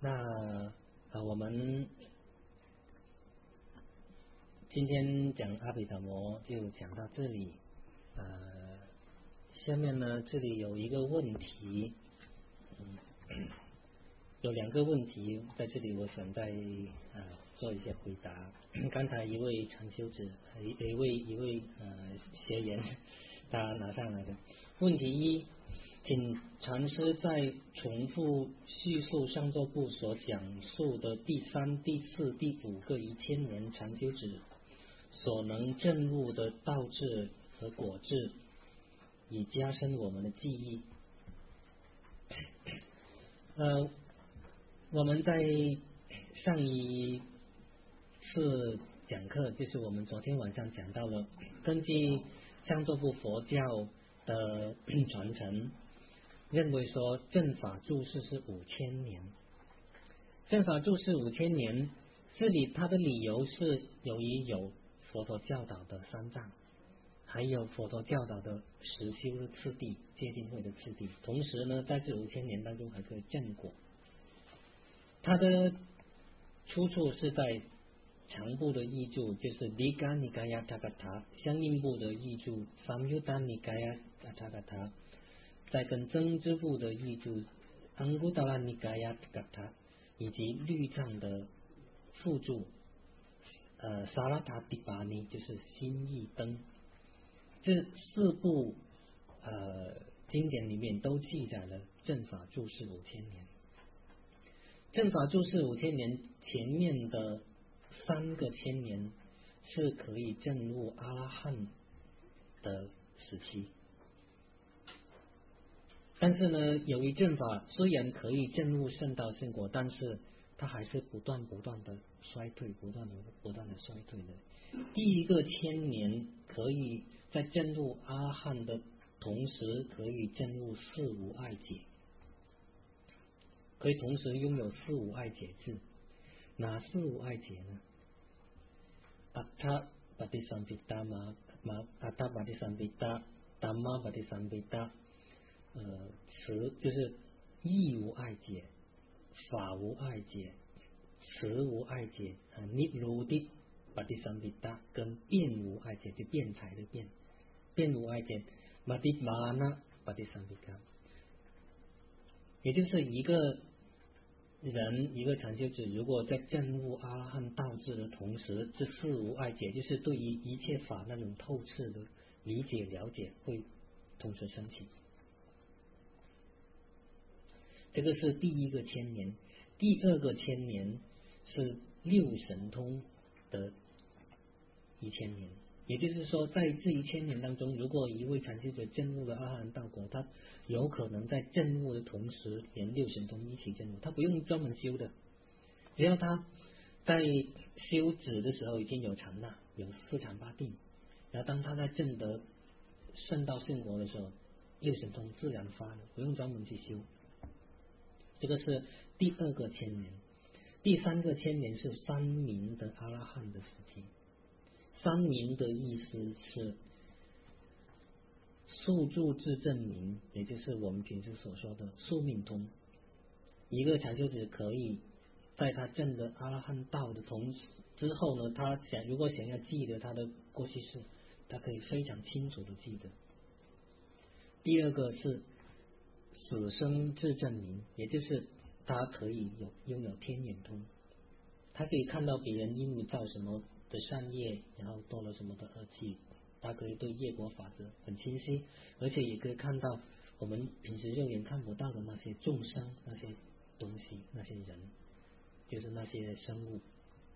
我们今天讲阿毗达摩就讲到这里。下面呢，这里有一个问题，有2个问题在这里，我想再做一些回答。刚才一位禅修者，一位学员，他拿上来的问题一，请禅师在重复叙述上座部所讲述的第3、第4、第5个1000年禅修者所能证悟的道智和果智，以加深我们的记忆。我们在上一次讲课，就是我们昨天晚上讲到了，根据上座部佛教的传承，认为说正法住世是5000年。正法住世5000年，这里它的理由是由于有佛陀教导的3藏，还有佛陀教导的实修的次第、戒定慧的次第，同时呢，在这5000年当中还可以证果。它的出处是在长部的译注，就是离伽尼伽亚塔嘎塔，相应部的译注三优达尼伽亚塔嘎塔，再跟增支部的译注安古达拉尼伽亚塔嘎塔，以及律藏的附注萨拉塔迪巴尼，就是心意灯。这4部经典里面都记载了正法住世5000年。正法住世5000年，前面的3个千年是可以证悟阿拉汉的时期，但是呢，由于正法虽然可以证悟圣道圣果，但是它还是不断的衰退，不断的衰退的。第1个千年可以在证悟阿拉汉的同时，可以证悟4无碍解，可以同时拥有4无碍解智。哪4无碍解呢？阿他巴蒂三毗达阿他巴蒂三毗达达玛巴蒂三毗达，词就是义无碍解、法无碍解、词无碍解、尼卢的巴蒂三毗达，跟辩无碍解，就辩才的辩无碍解，巴蒂玛那巴蒂三毗达，也就是一个禅修者，如果在证悟阿拉汉道智的同时，这4无碍解，就是对于一切法那种透彻的理解了解，会同时升起。这个是第1个千年。第2个千年是6神通的1000年。也就是说，在这1000年当中，如果一位禅修者证悟了阿含道果，他有可能在证悟的同时，连6神通一起证悟，他不用专门修的，只要他在修止的时候已经有禅了，有4禅8定，然后当他在证得圣道圣果的时候，6神通自然发了，不用专门去修。这个是第2个千年。第3个千年是三明的阿拉汉的时期。三明的意思是宿住自证明，也就是我们平时所说的宿命通。一个禅修者可以在他证得阿拉汉道的同时之后呢，他如果想要记得他的过去世，他可以非常清楚的记得。第2个是死生自证明，也就是他可以拥有天眼通，他可以看到别人因为造什么的善业，然后多了什么的恶气，他可以对业果法则很清晰，而且也可以看到我们平时肉眼看不到的那些众生、那些东西、那些人，就是那些生物。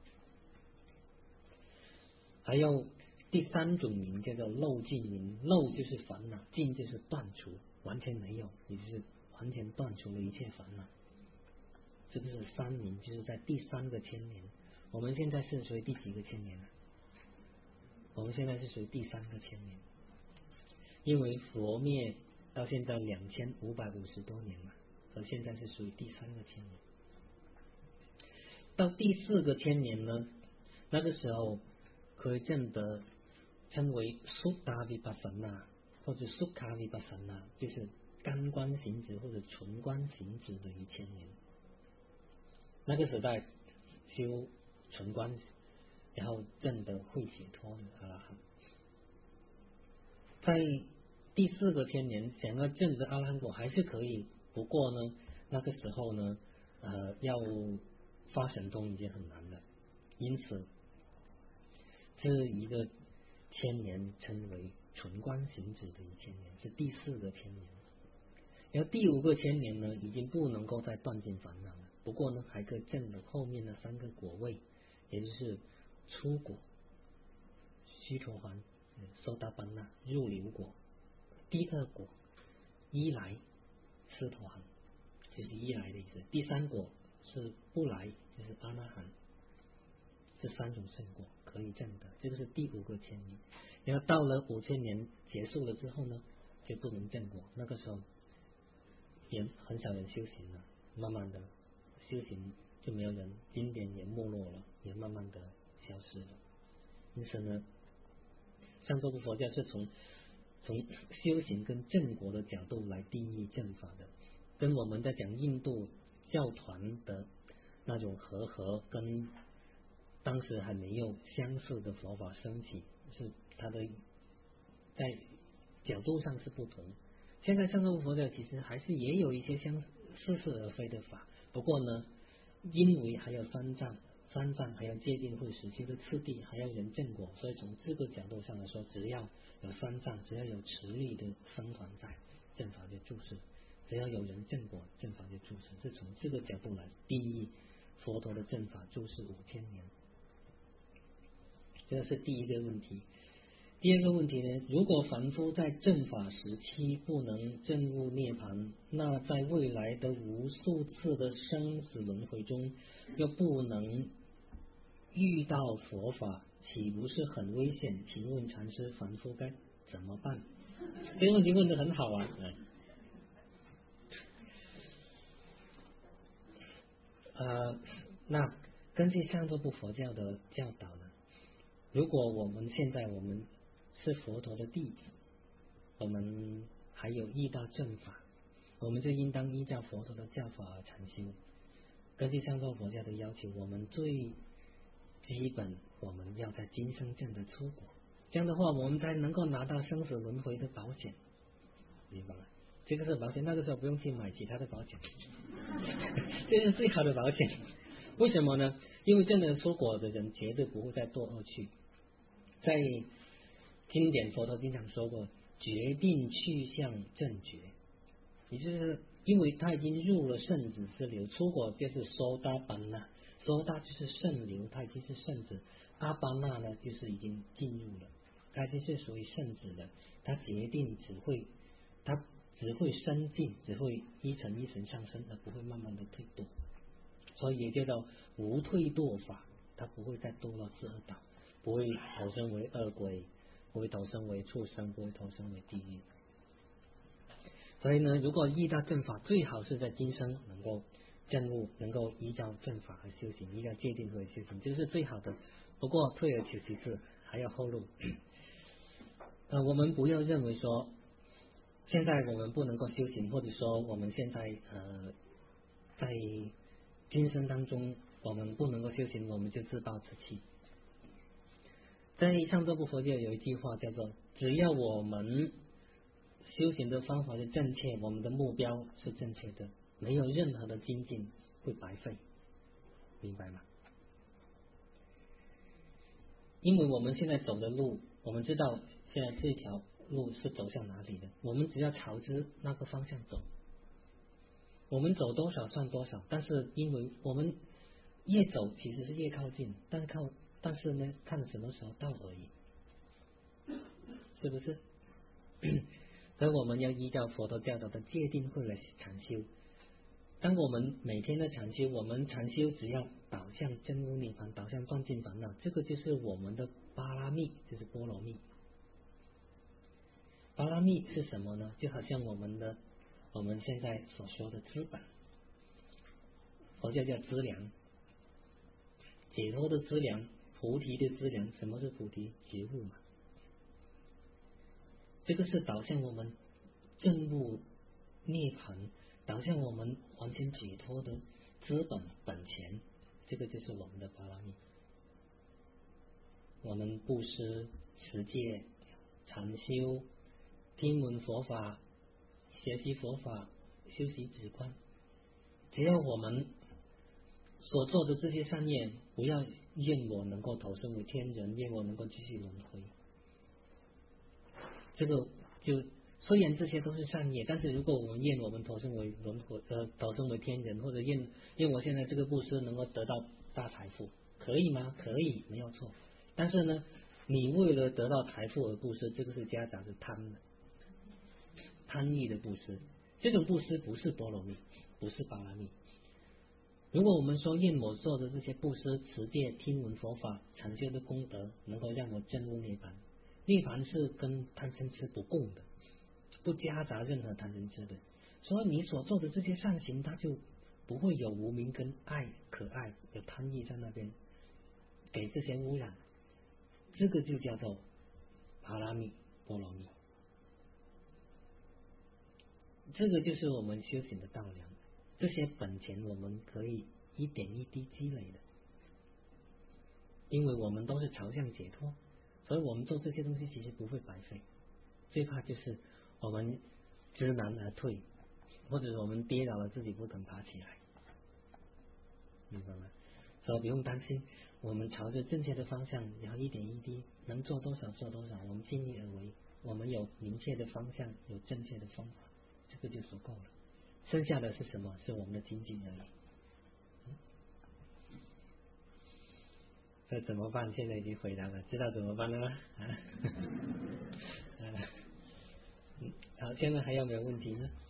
还有第3种明叫做漏尽明，漏就是烦恼，尽就是断除，完全没有，也就是完全断除了一切烦恼。这个是3明，就是在第3个千年。我们现在是属于第几个千年了？我们现在是属于第3个千年，因为佛灭到现在2550多年了，而现在是属于第3个千年。到第4个千年呢，那个时候可以证得称为苏达维巴萨那或者苏卡维巴萨那，就是干观行止或者纯观行止的1000年。 那个时代修纯观，然后证得会解脱的阿拉汉。在第4个千年想要证得阿拉汉果还是可以，不过呢那个时候呢要发神通已经很难了，因此这一个千年称为纯观行止的1000年，是第4个千年。然后第5个千年呢已经不能够再断尽烦恼了，不过呢还可以证得后面的3个果位，也就是初果、须陀洹、收达班那、入流果。第2果依来斯陀含，就是依来的意思。第3果是不来，就是阿那含。这3种圣果可以证得，这个是第5个千年。然后到了5000年结束了之后呢，就不能证果，那个时候也很少人修行了，慢慢的修行就没有人，经典也没落了，也慢慢的消失了。因此呢，上座部佛教是从修行跟正果的角度来定义正法的，跟我们在讲印度教团的那种和跟当时还没有相似的佛法升起，是它的在角度上是不同。现在上座部佛教其实还是也有一些似是而非的法，不过呢，因为还有三藏还要戒定慧17的次第，还要人正果，所以从这个角度上来说，只要有三藏，只要有持力的僧团在，正法就住世；只要有人正果，正法就住世。是从这个角度来定义佛陀的正法住世5000年。这是第一个问题。第二个问题呢，如果凡夫在正法时期不能证悟涅槃，那在未来的无数次的生死轮回中又不能遇到佛法，岂不是很危险？请问禅师，凡夫该怎么办？这个问题问得很好啊。那根据上座部佛教的教导呢，如果我们是佛陀的弟子，我们还有遇到正法，我们就应当依照佛陀的教法而禅修。根据上座佛教的要求，我们最基本我们要在今生证得出果，这样的话我们才能够拿到生死轮回的保险，明白吗？这个是保险，那个时候不用去买其他的保险，这是最好的保险。为什么呢？因为证得出果的人绝对不会再堕恶趣。在经典佛陀经常说过，决定去向正觉，也就是因为他已经入了圣子之流，出果就是收达班那，收达就是圣流，他已经是圣子，阿班那呢就是已经进入了，他已经是属于圣子了，他决定只会升进，只会一层一层上升，而不会慢慢的退堕，所以也叫做无退堕法，他不会再堕落至恶道，不会投生为恶鬼，不会投生为畜生，不会投生为地狱。所以呢，如果遇到正法，最好是在今生能够证悟，能够依照正法而修行，依照戒定慧修行，这是最好的。不过退而求其次，还要后路。我们不要认为说现在我们不能够修行，或者说我们现在在今生当中我们不能够修行，我们就自暴自弃。在上座部佛教有一句话叫做，只要我们修行的方法是正确，我们的目标是正确的，没有任何的精进会白费，明白吗？因为我们现在走的路，我们知道现在这条路是走向哪里的，我们只要朝着那个方向走，我们走多少算多少。但是因为我们越走其实是越靠近，但是呢，看什么时候到而已，是不是？所以我们要依照佛陀教导的戒定慧来禅修。当我们每天的禅修，我们禅修只要导向真如涅槃，导向断尽烦恼，这个就是我们的巴拉密，就是波罗蜜。巴拉密是什么呢？就好像我们现在所说的资本，佛教叫资粮，解脱的资粮，菩提的资粮。什么是菩提？觉悟嘛。这个是导向我们证悟涅槃，导向我们完全解脱的资本钱，这个就是我们的巴拉密。我们布施、持戒、禅修、听闻佛法、学习佛法、修习止观，只要我们所做的这些善业，不要愿我能够投生为天人，愿我能够继续轮回。这个就虽然这些都是善业，但是如果我们愿我们投生为投生为天人，或者愿我现在这个布施能够得到大财富，可以吗？可以，没有错。但是呢，你为了得到财富而布施，这个是家长是贪欲的布施，这种布施不是波罗蜜，不是巴拉蜜。如果我们说愿我做的这些布施、持戒、听闻佛法、禅修的功德，能够让我证悟涅槃，涅槃是跟贪嗔痴不共的，不夹杂任何贪嗔痴的，所以你所做的这些善行，它就不会有无明跟可爱有贪欲在那边给这些污染，这个就叫做巴拉蜜、波罗蜜，这个就是我们修行的道量。这些本钱我们可以一点一滴积累的，因为我们都是朝向解脱，所以我们做这些东西其实不会白费。最怕就是我们知难而退，或者我们跌倒了自己不肯爬起来，明白吗？所以不用担心，我们朝着正确的方向，然后一点一滴，能做多少做多少，我们尽力而为。我们有明确的方向，有正确的方法，这个就足够了。剩下的是什么？是我们的精进而已。这怎么办？现在已经回答了，知道怎么办了吗？好，现在还有没有问题呢？